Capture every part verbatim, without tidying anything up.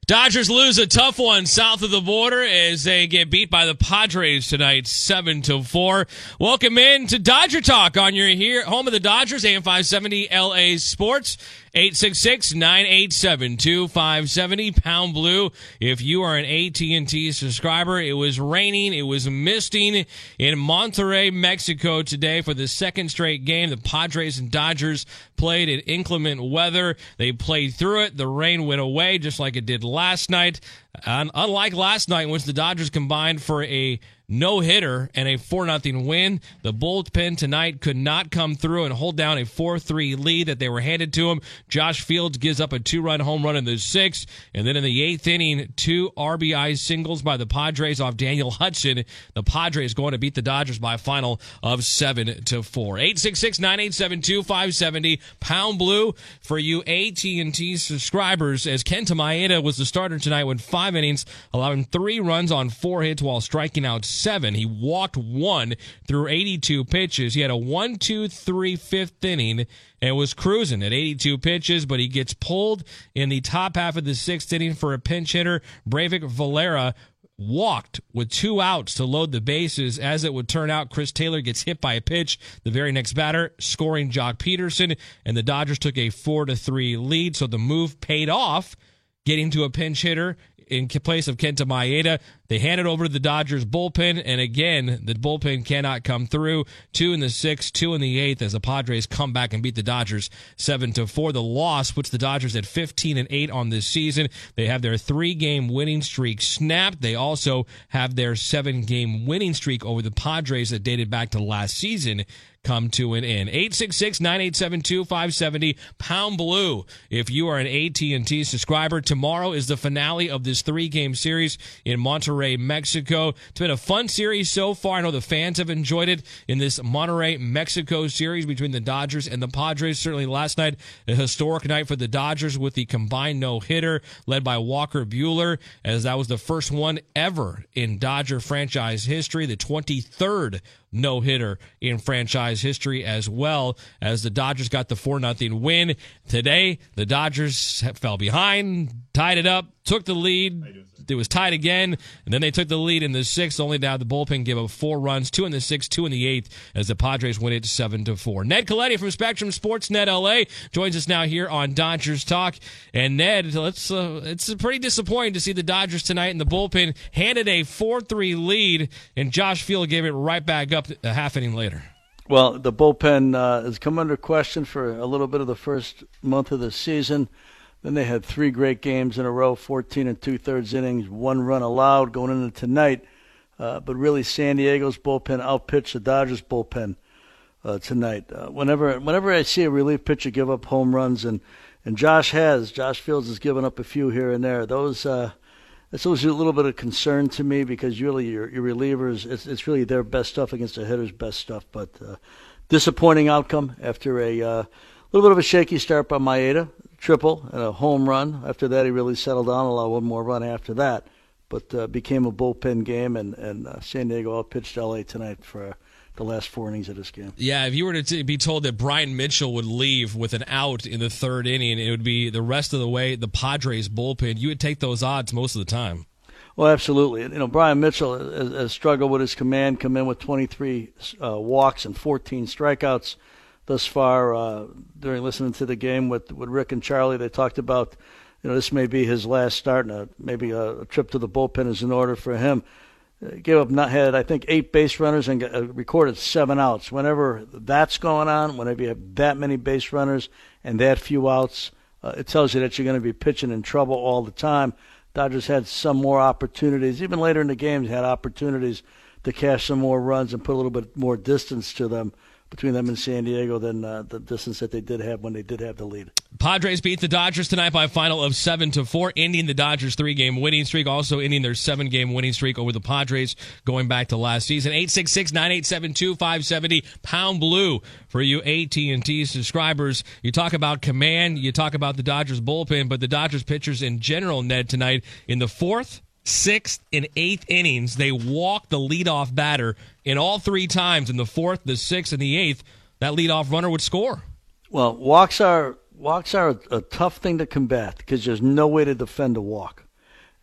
Dodgers lose a tough one south of the border as they get beat by the Padres tonight, seven to four. Welcome in to Dodger Talk on your here home of the Dodgers, A M five seventy L A Sports. eight six six, nine eight seven, two five seven zero, pound blue. If you are an A T and T subscriber, it was raining, it was misting in Monterrey, Mexico today for the second straight game. The Padres and Dodgers played in inclement weather. They played through it. The rain went away just like it did last night. And unlike last night, in which the Dodgers combined for a no-hitter and a four nothing win, the bullpen tonight could not come through and hold down a four three lead that they were handed to him. Josh Fields gives up a two-run home run in the sixth, and then in the eighth inning, two R B I singles by the Padres off Daniel Hudson. The Padres going to beat the Dodgers by a final of seven to four. eight six six, nine eight seven, two five seven zero, pound blue for you A T and T subscribers, as Kenta Maeda was the starter tonight with five innings, allowing three runs on four hits while striking out seven. He walked one through eighty-two pitches. He had a one two three fifth inning and was cruising at eighty-two pitches, but he gets pulled in the top half of the sixth inning for a pinch hitter. Breivik Valera walked with two outs to load the bases. As it would turn out, Chris Taylor gets hit by a pitch. The very next batter, scoring Jock Peterson, and the Dodgers took a four to three lead, so the move paid off, getting to a pinch hitter in place of Kenta Maeda. They hand it over to the Dodgers bullpen, and again, the bullpen cannot come through. Two in the sixth, two in the eighth, as the Padres come back and beat the Dodgers seven to four. The loss puts the Dodgers at fifteen and eight on this season. They have their three-game winning streak snapped. They also have their seven-game winning streak over the Padres that dated back to last season come to an end. eight six six, nine eight seven, two five seven zero, pound blue. If you are an A T and T subscriber, tomorrow is the finale of this three-game series in Monterrey, Mexico. It's been a fun series so far. I know the fans have enjoyed it in this Monterrey, Mexico series between the Dodgers and the Padres. Certainly last night, a historic night for the Dodgers with the combined no-hitter led by Walker Buehler, as that was the first one ever in Dodger franchise history, the twenty-third no-hitter in franchise history, as well as the Dodgers got the four nothing win. Today, the Dodgers fell behind, tied it up, took the lead. It was tied again, and then they took the lead in the sixth, only to have the bullpen give up four runs, two in the sixth, two in the eighth, as the Padres win it seven to four. Ned Colletti from Spectrum Sportsnet L A joins us now here on Dodgers Talk. And Ned, let's, uh, it's pretty disappointing to see the Dodgers tonight, and the bullpen handed a four three lead, and Josh Field gave it right back up a half inning later. Well, the bullpen uh, has come under question for a little bit of the first month of the season. Then they had three great games in a row, fourteen and two-thirds innings, one run allowed going into tonight. Uh, but really, San Diego's bullpen outpitched the Dodgers' bullpen uh, tonight. Uh, whenever whenever I see a relief pitcher give up home runs, and, and Josh has, Josh Fields has given up a few here and there, those uh, that's always a little bit of concern to me, because really your, your relievers, it's, it's really their best stuff against the hitter's best stuff. But uh, disappointing outcome after a uh, little bit of a shaky start by Maeda. Triple and a home run. After that, he really settled down, allowed one more run after that. But uh, became a bullpen game, and, and uh, San Diego outpitched L A tonight for uh, the last four innings of this game. Yeah, if you were to t- be told that Brian Mitchell would leave with an out in the third inning, it would be the rest of the way the Padres bullpen, you would take those odds most of the time. Well, absolutely. You know, Brian Mitchell has, has struggled with his command, come in with twenty-three uh, walks and fourteen strikeouts. Thus far, uh, during listening to the game with, with Rick and Charlie, they talked about, you know, this may be his last start, and a, maybe a, a trip to the bullpen is in order for him. Uh, gave up, not had I think eight base runners and got, uh, recorded seven outs. Whenever that's going on, whenever you have that many base runners and that few outs, uh, it tells you that you're going to be pitching in trouble all the time. Dodgers had some more opportunities, even later in the game, they had opportunities to cash some more runs and put a little bit more distance to them, between them and San Diego, than uh, the distance that they did have when they did have the lead. Padres beat the Dodgers tonight by a final of seven to four, ending the Dodgers' three-game winning streak, also ending their seven-game winning streak over the Padres going back to last season. eight six six, nine eight seven, two five seven zero, pound blue for you A T and T subscribers. You talk about command, you talk about the Dodgers bullpen, but the Dodgers pitchers in general, Ned, tonight, in the fourth, sixth, and eighth innings, they walked the leadoff batter in all three times. In the fourth, the sixth, and the eighth, that leadoff runner would score. Well, walks are walks are a, a tough thing to combat, because there's no way to defend a walk.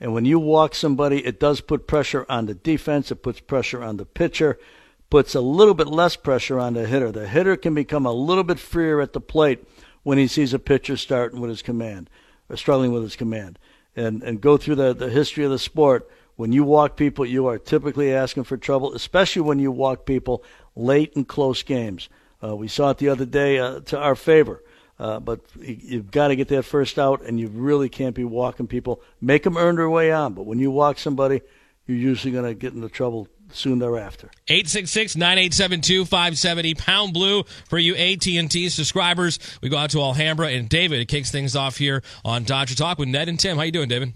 And when you walk somebody, it does put pressure on the defense. It puts pressure on the pitcher, puts a little bit less pressure on the hitter. The hitter can become a little bit freer at the plate when he sees a pitcher starting with his command or struggling with his command. And and go through the, the history of the sport. When you walk people, you are typically asking for trouble, especially when you walk people late in close games. Uh, we saw it the other day uh, to our favor. Uh, but you, you've got to get that first out, and you really can't be walking people. Make them earn their way on. But when you walk somebody, you're usually going to get into trouble soon thereafter. eight six six, nine eight seven, two five seven zero, pound blue for you A T and T subscribers. We go out to Alhambra, and David kicks things off here on Dodger Talk with Ned and Tim. How you doing, David?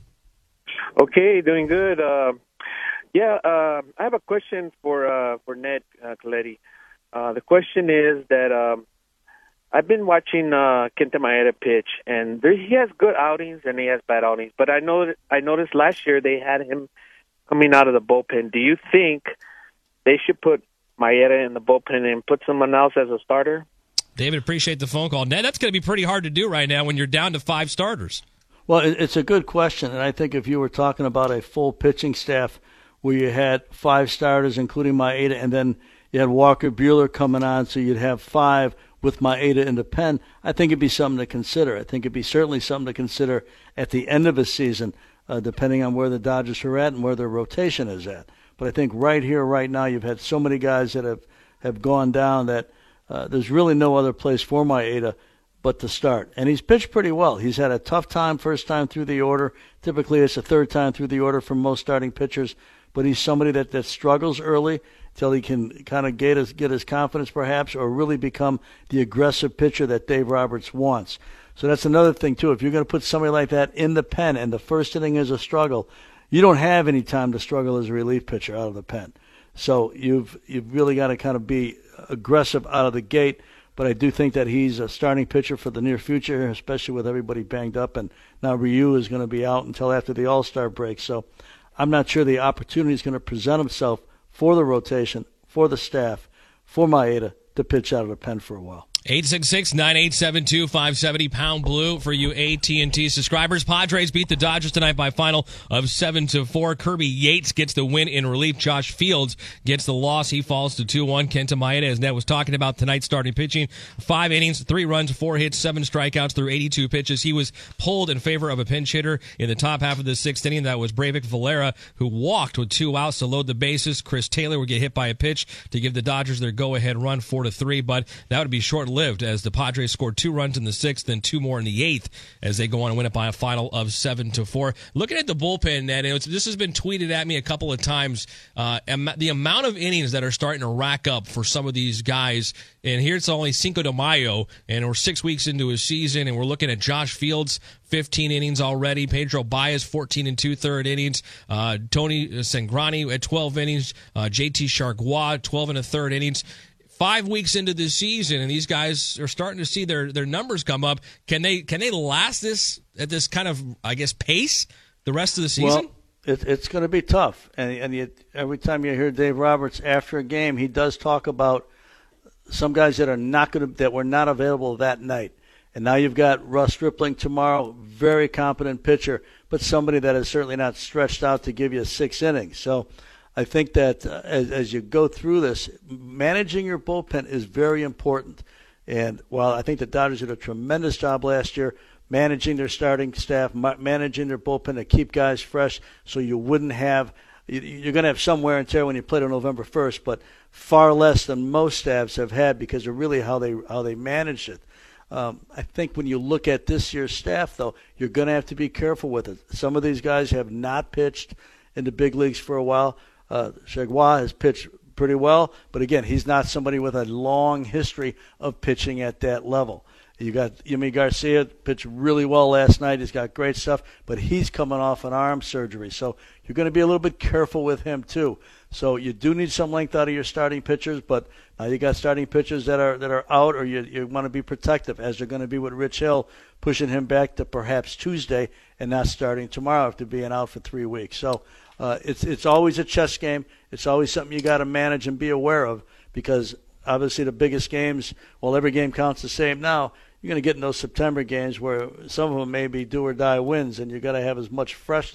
Okay, doing good. Uh, yeah, uh, I have a question for uh, for Ned uh, Colletti. Uh, the question is that um, I've been watching uh, Kenta Maeda pitch, and there, he has good outings and he has bad outings. But I know I noticed last year they had him coming out of the bullpen. Do you think they should put Maeda in the bullpen and put someone else as a starter? David, appreciate the phone call. Ned, that's going to be pretty hard to do right now when you're down to five starters. Well, it's a good question, and I think if you were talking about a full pitching staff where you had five starters, including Maeda, and then you had Walker Buehler coming on, so you'd have five with Maeda in the pen, I think it'd be something to consider. I think it'd be certainly something to consider at the end of a season, uh, depending on where the Dodgers are at and where their rotation is at. But I think right here, right now, you've had so many guys that have, have gone down that uh, there's really no other place for Maeda but to start. And he's pitched pretty well. He's had a tough time first time through the order. Typically it's the third time through the order for most starting pitchers, but he's somebody that, that struggles early till he can kind of get his, get his confidence perhaps, or really become the aggressive pitcher that Dave Roberts wants. So that's another thing too. If you're going to put somebody like that in the pen and the first inning is a struggle, you don't have any time to struggle as a relief pitcher out of the pen. So you've you've really got to kind of be aggressive out of the gate. But I do think that he's a starting pitcher for the near future, especially with everybody banged up. And now Ryu is going to be out until after the All-Star break. So I'm not sure the opportunity is going to present himself for the rotation, for the staff, for Maeda to pitch out of the pen for a while. eight six six, nine eight seven, two five seven zero, pound blue for you A T and T subscribers. Padres beat the Dodgers tonight by a final of seven to four. Kirby Yates gets the win in relief. Josh Fields gets the loss. He falls to two one. Kenta Maeda, as Ned was talking about tonight, starting pitching. Five innings, three runs, four hits, seven strikeouts through eighty-two pitches. He was pulled in favor of a pinch hitter in the top half of the sixth inning. That was Breivik Valera, who walked with two outs to load the bases. Chris Taylor would get hit by a pitch to give the Dodgers their go-ahead run, four to three, but that would be short-lived as the Padres scored two runs in the sixth and two more in the eighth as they go on and win it by a final of seven to four. Looking at the bullpen, Ned, and it's, this has been tweeted at me a couple of times, uh, am, the amount of innings that are starting to rack up for some of these guys. And here it's only Cinco de Mayo, and we're six weeks into a season, and we're looking at Josh Fields, fifteen innings already. Pedro Baez, fourteen and two-third innings. Uh, Tony Sangrani at twelve innings. Uh, J T Chargois, twelve and a third innings. Five weeks into the season, and these guys are starting to see their, their numbers come up. Can they can they last this at this kind of, I guess, pace the rest of the season? Well, it, it's going to be tough. And, and you, every time you hear Dave Roberts after a game, he does talk about some guys that are not going to that were not available that night. And now you've got Russ Stripling tomorrow, very competent pitcher, but somebody that is certainly not stretched out to give you six innings. So I think that uh, as, as you go through this, managing your bullpen is very important. And while I think the Dodgers did a tremendous job last year managing their starting staff, ma- managing their bullpen to keep guys fresh so you wouldn't have – you're going to have some wear and tear when you play on November first, but far less than most staffs have had because of really how they how they managed it. Um, I think when you look at this year's staff, though, you're going to have to be careful with it. Some of these guys have not pitched in the big leagues for a while. Uh, Chargois has pitched pretty well, but again, he's not somebody with a long history of pitching at that level. You got Yimi Garcia pitched really well last night. He's got great stuff, but he's coming off an arm surgery, so you're going to be a little bit careful with him too. So you do need some length out of your starting pitchers, but now you got starting pitchers that are that are out, or you you want to be protective, as they're going to be with Rich Hill, pushing him back to perhaps Tuesday and not starting tomorrow after being out for three weeks. So uh, it's it's always a chess game. It's always something you got to manage and be aware of, because obviously the biggest games, well, every game counts the same now. You're going to get in those September games where some of them may be do or die wins, and you've got to have as much freshness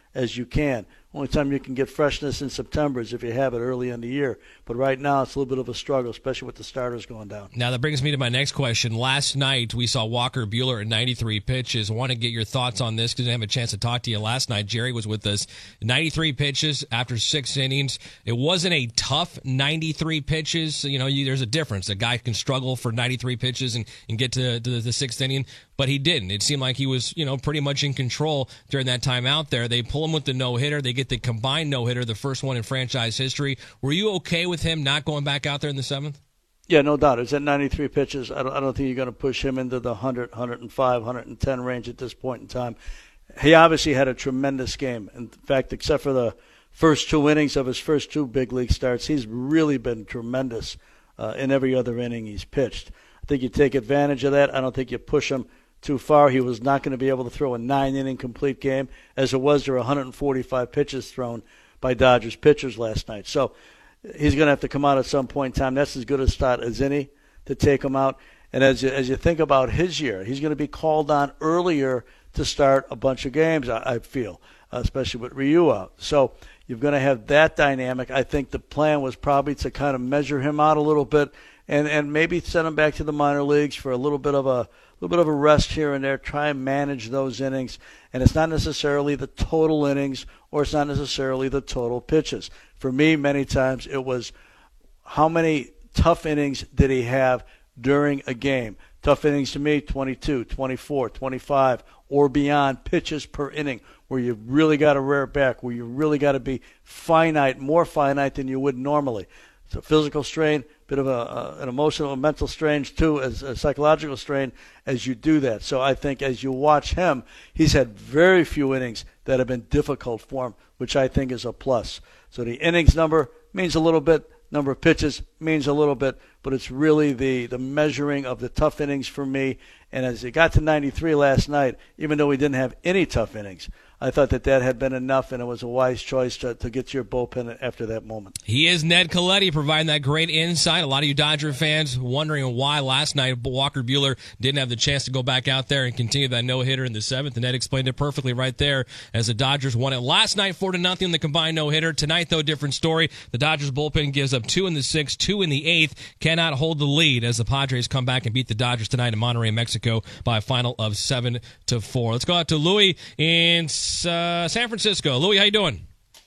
as you can. Only time you can get freshness in September is if you have it early in the year. But right now, it's a little bit of a struggle, especially with the starters going down. Now, that brings me to my next question. Last night, we saw Walker Buehler at ninety-three pitches. I want to get your thoughts on this because I didn't have a chance to talk to you last night. Jerry was with us. ninety-three pitches after six innings. It wasn't a tough ninety-three pitches. You know, you, there's a difference. A guy can struggle for ninety-three pitches and, and get to, to the sixth inning, but he didn't. It seemed like he was, you know, pretty much in control during that time out there. They pull him with the no-hitter. They get the combined no-hitter, the first one in franchise history. Were you okay with him not going back out there in the seventh? Yeah, no doubt. It's at ninety-three pitches. I don't, I don't think you're going to push him into the one hundred, one oh five, one oh ten range at this point in time. He obviously had a tremendous game. In fact, except for the first two innings of his first two big league starts, he's really been tremendous uh, in every other inning he's pitched. I think you take advantage of that. I don't think you push him too far. He was not going to be able to throw a nine-inning complete game, as it was there were one hundred forty-five pitches thrown by Dodgers pitchers last night. So he's going to have to come out at some point in time. That's as good a start as any to take him out. And as you, as you think about his year, he's going to be called on earlier to start a bunch of games, I, I feel, uh, especially with Ryu out. So you're going to have that dynamic. I think the plan was probably to kind of measure him out a little bit and, and maybe send him back to the minor leagues for a little bit of a little bit of a rest here and there, try and manage those innings. And it's not necessarily the total innings or it's not necessarily the total pitches. For me, many times it was how many tough innings did he have during a game. Tough innings to me, twenty-two, twenty-four, twenty-five, or beyond pitches per inning, where you really got to rear it back, where you really got to be finite, more finite than you would normally. It's a physical strain, bit of a, uh, an emotional and mental strain too, as a psychological strain as you do that. So I think as you watch him, he's had very few innings that have been difficult for him, which I think is a plus. So the innings number means a little bit, number of pitches means a little bit, but it's really the, the measuring of the tough innings for me. And as he got to ninety-three last night, even though he didn't have any tough innings, I thought that that had been enough, and it was a wise choice to, to get to your bullpen after that moment. He is Ned Colletti providing that great insight. A lot of you Dodger fans wondering why last night Walker Buehler didn't have the chance to go back out there and continue that no-hitter in the seventh, and Ned explained it perfectly right there as the Dodgers won it last night four to nothing in the combined no-hitter. Tonight, though, different story. The Dodgers bullpen gives up two in the sixth, two in the eighth, cannot hold the lead as the Padres come back and beat the Dodgers tonight in Monterrey, Mexico by a final of seven to four. Let's go out to Louis in Uh, San Francisco. Louis, how you doing?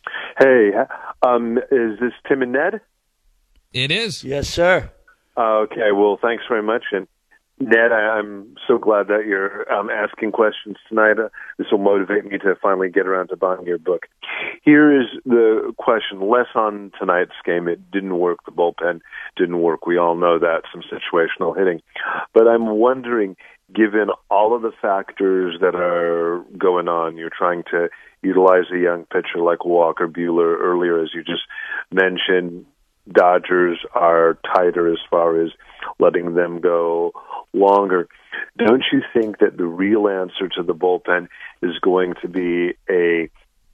Hey, um, is this Tim and Ned? It is. Yes, sir. Uh, okay, well, thanks very much. And Ned, I, I'm so glad that you're um, asking questions tonight. Uh, this will motivate me to finally get around to buying your book. Here is the question. Less on tonight's game. It didn't work. The bullpen didn't work. We all know that. Some situational hitting. But I'm wondering, given all of the factors that are going on, you're trying to utilize a young pitcher like Walker Buehler earlier, as you just mentioned. Dodgers are tighter as far as letting them go longer. Don't you think that the real answer to the bullpen is going to be a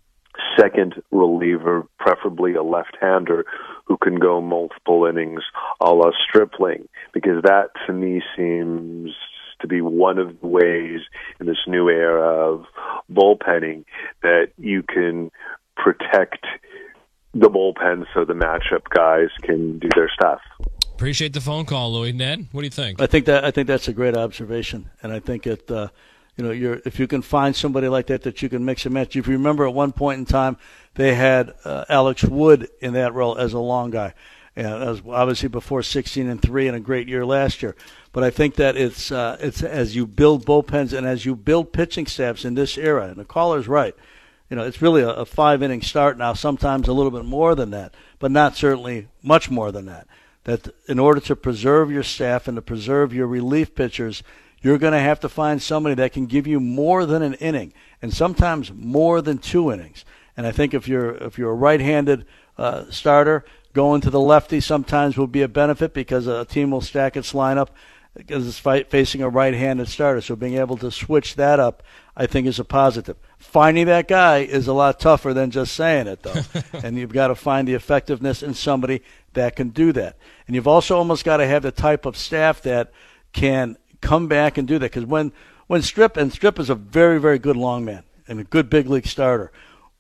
second reliever, preferably a left-hander, who can go multiple innings a la Stripling? Because that, to me, seems to be one of the ways in this new era of bullpenning that you can protect the bullpen so the matchup guys can do their stuff. Appreciate the phone call, Louis. Ned, what do you think? I think that I think that's a great observation, and I think it. Uh, you know, you're if you can find somebody like that that you can mix and match. If you remember, at one point in time, they had uh, Alex Wood in that role as a long guy. And that was obviously before sixteen and three and a great year last year. But I think that it's uh, it's as you build bullpens and as you build pitching staffs in this era, and the caller's right. You know, it's really a, a five-inning start now, sometimes a little bit more than that, but not certainly much more than that. That in order to preserve your staff and to preserve your relief pitchers, you're going to have to find somebody that can give you more than an inning, and sometimes more than two innings. And I think if you're if you're a right-handed uh, starter, going to the lefty sometimes will be a benefit because a team will stack its lineup because it's fight, facing a right-handed starter. So being able to switch that up, I think, is a positive. Finding that guy is a lot tougher than just saying it, though. And you've got to find the effectiveness in somebody that can do that. And you've also almost got to have the type of staff that can come back and do that. Because when, when Strip, and Strip is a very, very good long man and a good big league starter,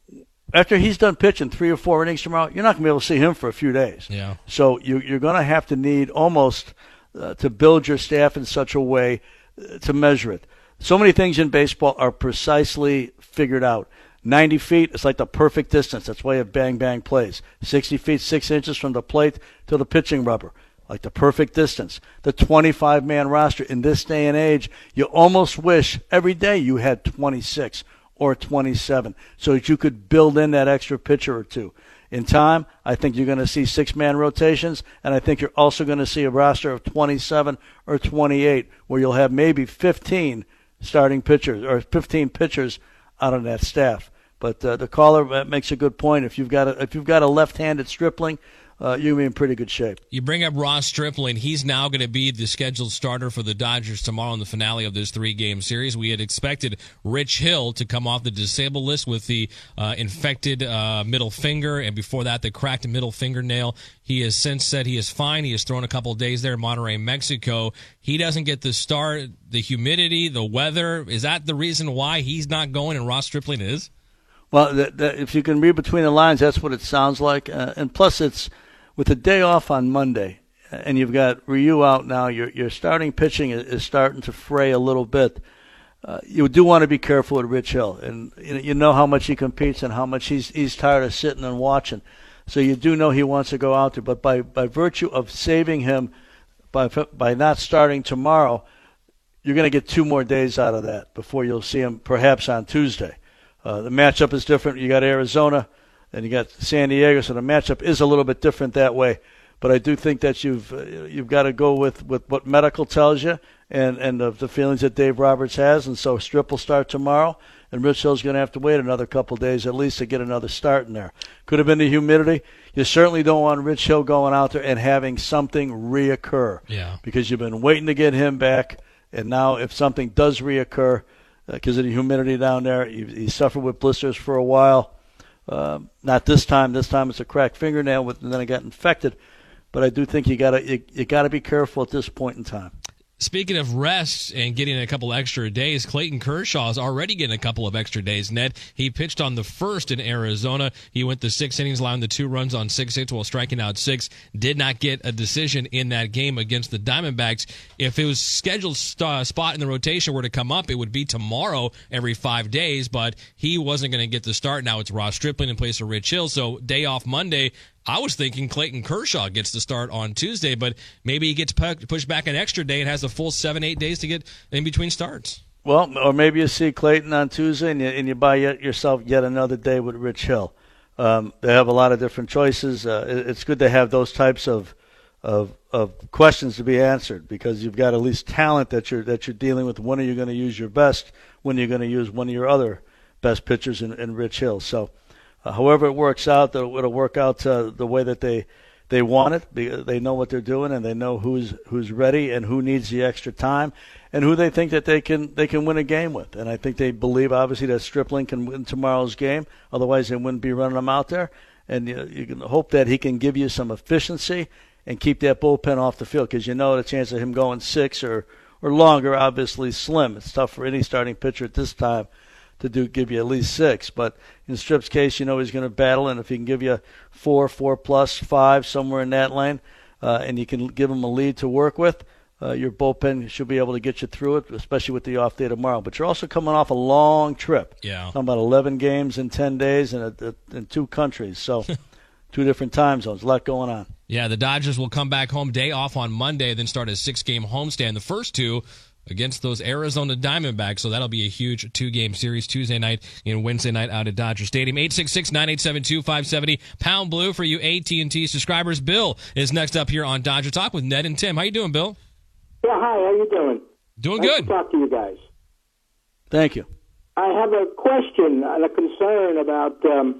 after he's done pitching three or four innings tomorrow, you're not going to be able to see him for a few days. Yeah. So you, you're going to have to need almost uh, to build your staff in such a way uh, to measure it. So many things in baseball are precisely figured out. ninety feet is like the perfect distance. That's why you have bang-bang plays. sixty feet, six inches from the plate to the pitching rubber, like the perfect distance. The twenty-five man roster in this day and age, you almost wish every day you had twenty-six or twenty-seven so that you could build in that extra pitcher or two. In time, I think you're going to see six-man rotations, and I think you're also going to see a roster of twenty-seven or twenty-eight where you'll have maybe fifteen starting pitchers or fifteen pitchers out of that staff. But uh, the caller makes a good point. If you've got a, if you've got a left-handed Stripling, uh, you'll be in pretty good shape. You bring up Ross Stripling. He's now going to be the scheduled starter for the Dodgers tomorrow in the finale of this three-game series. We had expected Rich Hill to come off the disabled list with the uh, infected uh, middle finger, and before that, the cracked middle fingernail. He has since said he is fine. He has thrown a couple of days there in Monterrey, Mexico. He doesn't get the start. The humidity, the weather, is that the reason why he's not going and Ross Stripling is? Well, the, the, if you can read between the lines, that's what it sounds like. Uh, and plus, it's with a day off on Monday, and you've got Ryu out now, your your starting pitching is, is starting to fray a little bit. Uh, you do want to be careful with Rich Hill, and you know how much he competes and how much he's he's tired of sitting and watching. So you do know he wants to go out there, but by, by virtue of saving him by by not starting tomorrow, you're going to get two more days out of that before you'll see him perhaps on Tuesday. Uh, the matchup is different. You got Arizona and you got San Diego, so the matchup is a little bit different that way. But I do think that you've uh, you've got to go with, with what medical tells you and, and the, the feelings that Dave Roberts has. And so Strip will start tomorrow, and Rich Hill's going to have to wait another couple of days at least to get another start in there. Could have been the humidity. You certainly don't want Rich Hill going out there and having something reoccur. Yeah. Because you've been waiting to get him back, and now if something does reoccur, because uh, of the humidity down there, he, he suffered with blisters for a while. Uh, not this time. This time it's a cracked fingernail, with, and then it got infected. But I do think you got you, you got to be careful at this point in time. Speaking of rest and getting a couple extra days, Clayton Kershaw is already getting a couple of extra days, Ned. He pitched on the first in Arizona. He went the six innings, allowing the two runs on six hits while striking out six. Did not get a decision in that game against the Diamondbacks. If it was scheduled st- spot in the rotation were to come up, it would be tomorrow every five days, but he wasn't going to get the start. Now it's Ross Stripling in place of Rich Hill, so day off Monday. I was thinking Clayton Kershaw gets the start on Tuesday, but maybe he gets pushed back an extra day and has a full seven, eight days to get in between starts. Well, or maybe you see Clayton on Tuesday and you, and you buy yet, yourself yet another day with Rich Hill. Um, they have a lot of different choices. Uh, it, it's good to have those types of, of of questions to be answered because you've got at least talent that you're that you're dealing with. When are you going to use your best? When are you going to use one of your other best pitchers in, in Rich Hill? So. Uh, however it works out, it'll, it'll work out uh, the way that they they want it. They know what they're doing, and they know who's who's ready and who needs the extra time, and who they think that they can they can win a game with. And I think they believe, obviously, that Stripling can win tomorrow's game. Otherwise, they wouldn't be running him out there. And you, you can hope that he can give you some efficiency and keep that bullpen off the field because you know the chance of him going six or, or longer, obviously, slim. It's tough for any starting pitcher at this time to do give you at least six. But in Strip's case, you know he's going to battle, and if he can give you four, four plus, five, somewhere in that lane, uh, and you can give him a lead to work with, uh, your bullpen should be able to get you through it, especially with the off day tomorrow. But you're also coming off a long trip. Yeah. Talking about eleven games in ten days in, a, in two countries. So two different time zones, a lot going on. Yeah, the Dodgers will come back home day off on Monday, then start a six-game homestand. The first two against those Arizona Diamondbacks, so that'll be a huge two-game series Tuesday night and Wednesday night out at Dodger Stadium. eight six six, nine eight seven, two five seven zero, pound blue for you A T and T subscribers. Bill is next up here on Dodger Talk with Ned and Tim. How you doing, Bill? Yeah, hi, how you doing? Doing nice good. to talk to you guys. Thank you. I have a question and a concern about um,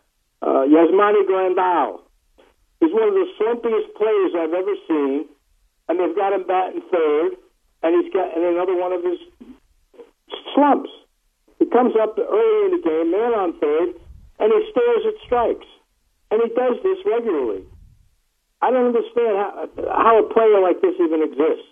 uh, Yasmani Grandal. He's one of the slumpiest players I've ever seen, and they've got him batting third. And he's got and another one of his slumps. He comes up early in the game, man on third, and he stares at strikes. And he does this regularly. I don't understand how, how a player like this even exists.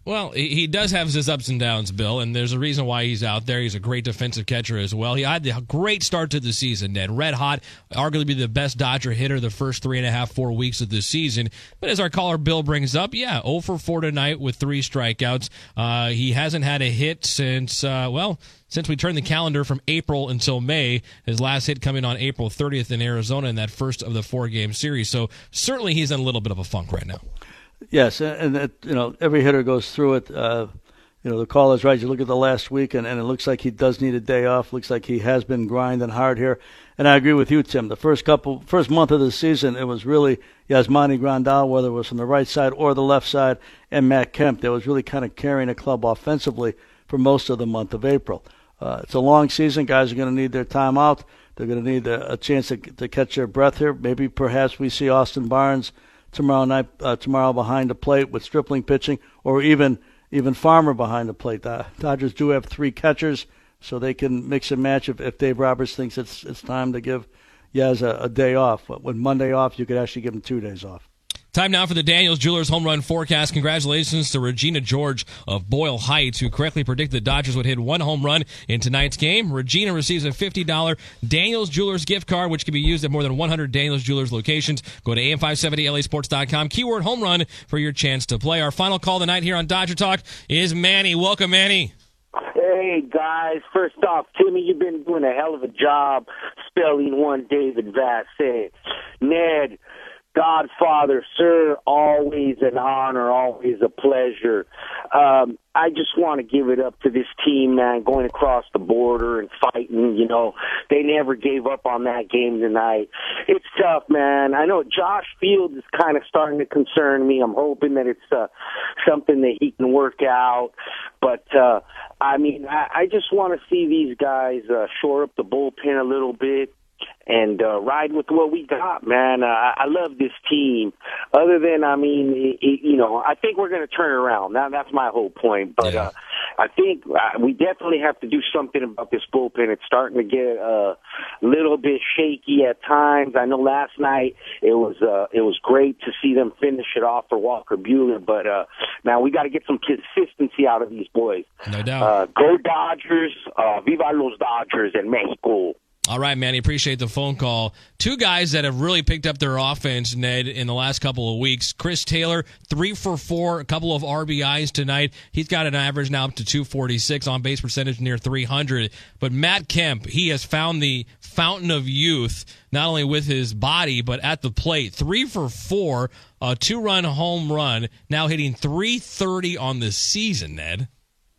Well, he he does have his ups and downs, Bill, and there's a reason why he's out there. He's a great defensive catcher as well. He had a great start to the season, Ned. Red hot, arguably the best Dodger hitter the first three and a half, four weeks of the season. But as our caller Bill brings up, yeah, oh for four tonight with three strikeouts. Uh, he hasn't had a hit since, uh, well, since we turned the calendar from April until May. His last hit coming on April thirtieth in Arizona in that first of the four-game series. So certainly he's in a little bit of a funk right now. Yes, and that, you know, every hitter goes through it. Uh, you know, the caller's right. You look at the last week, and, and it looks like he does need a day off. Looks like he has been grinding hard here. And I agree with you, Tim. The first couple, first month of the season, it was really Yasmani Grandal, whether it was from the right side or the left side, and Matt Kemp that was really kind of carrying the club offensively for most of the month of April. Uh, it's a long season. Guys are going to need their time out. They're going to need a, a chance to, to catch their breath here. Maybe perhaps we see Austin Barnes tomorrow night, uh, tomorrow behind the plate with Stripling pitching, or even even Farmer behind the plate. The Dodgers do have three catchers, so they can mix and match if, if Dave Roberts thinks it's it's time to give Yaz a, a day off. But with Monday off, you could actually give him two days off. Time now for the Daniels Jewelers home run forecast. Congratulations to Regina George of Boyle Heights, who correctly predicted the Dodgers would hit one home run in tonight's game. Regina receives a fifty dollars Daniels Jewelers gift card, which can be used at more than one hundred Daniels Jewelers locations. Go to A M five seventy L A sports dot com, keyword home run for your chance to play. Our final call tonight here on Dodger Talk is Manny. Welcome, Manny. Hey, guys. First off, Timmy, you've been doing a hell of a job spelling one David Vassett. Ned, Godfather, sir, always an honor, always a pleasure. Um, I just want to give it up to this team, man, going across the border and fighting. You know, they never gave up on that game tonight. It's tough, man. I know Josh Fields is kind of starting to concern me. I'm hoping that it's uh, something that he can work out. But, uh, I mean, I, I just want to see these guys uh, shore up the bullpen a little bit and uh, ride with what we got, man. Uh, I love this team. Other than, I mean, it, it, you know, I think we're going to turn it around. Now, that's my whole point. But yeah. uh, I think uh, we definitely have to do something about this bullpen. It's starting to get a uh, little bit shaky at times. I know last night it was uh, it was great to see them finish it off for Walker Buehler. But, uh, now we got to get some consistency out of these boys. No doubt. Uh, go Dodgers. Uh, Viva los Dodgers and Mexico. All right, Manny, appreciate the phone call. Two guys that have really picked up their offense, Ned, in the last couple of weeks. Chris Taylor, three for four, a couple of R B Is tonight. He's got an average now up to two forty-six, on-base percentage near three hundred. But Matt Kemp, he has found the fountain of youth, not only with his body, but at the plate. Three for four, a two-run home run, now hitting three thirty on the season, Ned.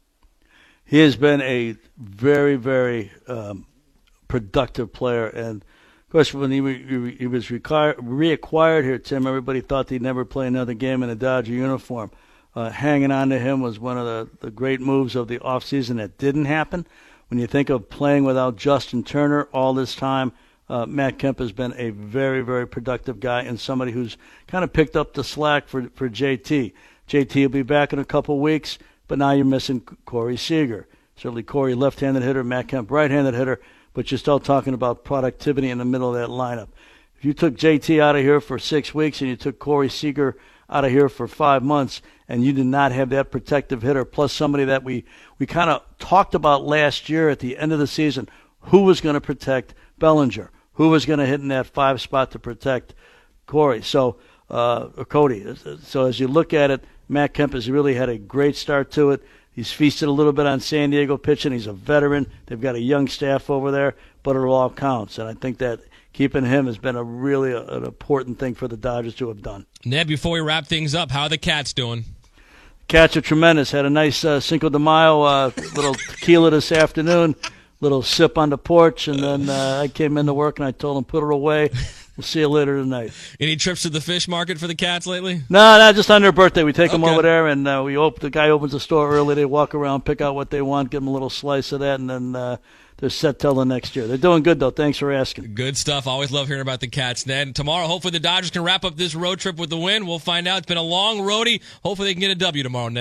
He has been a very, very um, productive player. And, of course, when he, re- he was required, reacquired here, Tim, everybody thought he'd never play another game in a Dodger uniform. Uh, hanging on to him was one of the, the great moves of the offseason that didn't happen. When you think of playing without Justin Turner all this time, uh, Matt Kemp has been a very, very productive guy and somebody who's kind of picked up the slack for, for J T. J T will be back in a couple weeks, but now you're missing Corey Seager. Certainly Corey, left-handed hitter, Matt Kemp, right-handed hitter, but you're still talking about productivity in the middle of that lineup. If you took J T out of here for six weeks and you took Corey Seager out of here for five months and you did not have that protective hitter, plus somebody that we, we kind of talked about last year at the end of the season, who was going to protect Bellinger, who was going to hit in that five spot to protect Corey, so uh, or Cody. So as you look at it, Matt Kemp has really had a great start to it. He's feasted a little bit on San Diego pitching. He's a veteran. They've got a young staff over there, but it all counts. And I think that keeping him has been a really a, an important thing for the Dodgers to have done. Ned, before we wrap things up, how are the Cats doing? Cats are tremendous. Had a nice uh, Cinco de Mayo, uh, little tequila this afternoon, little sip on the porch, and then uh, I came into work and I told them, put her away. We'll see you later tonight. Any trips to the fish market for the Cats lately? No, no, just on their birthday. We take okay. them over there, and uh, we open, the guy opens the store early. They walk around, pick out what they want, give them a little slice of that, and then uh, they're set till the next year. They're doing good, though. Thanks for asking. Good stuff. Always love hearing about the Cats, Ned. And tomorrow, hopefully the Dodgers can wrap up this road trip with the win. We'll find out. It's been a long roadie. Hopefully they can get a W tomorrow, Ned.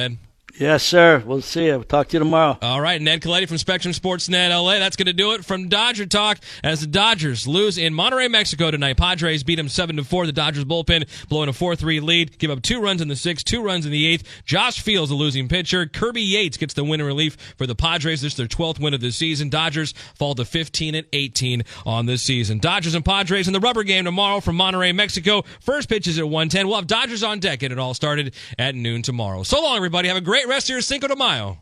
Yes, sir. We'll see you. We'll talk to you tomorrow. All right, Ned Coletti from Spectrum Sportsnet L A. That's going to do it from Dodger Talk as the Dodgers lose in Monterrey, Mexico tonight. Padres beat them seven to four. The Dodgers bullpen blowing a four three lead. Give up two runs in the sixth, two runs in the eighth. Josh Fields, the losing pitcher. Kirby Yates gets the win in relief for the Padres. This is their twelfth win of the season. Dodgers fall to fifteen and eighteen on this season. Dodgers and Padres in the rubber game tomorrow from Monterrey, Mexico. First pitch is at one ten. We'll have Dodgers on deck, and it all started at noon tomorrow. So long, everybody. Have a great rest of your Cinco de Mayo.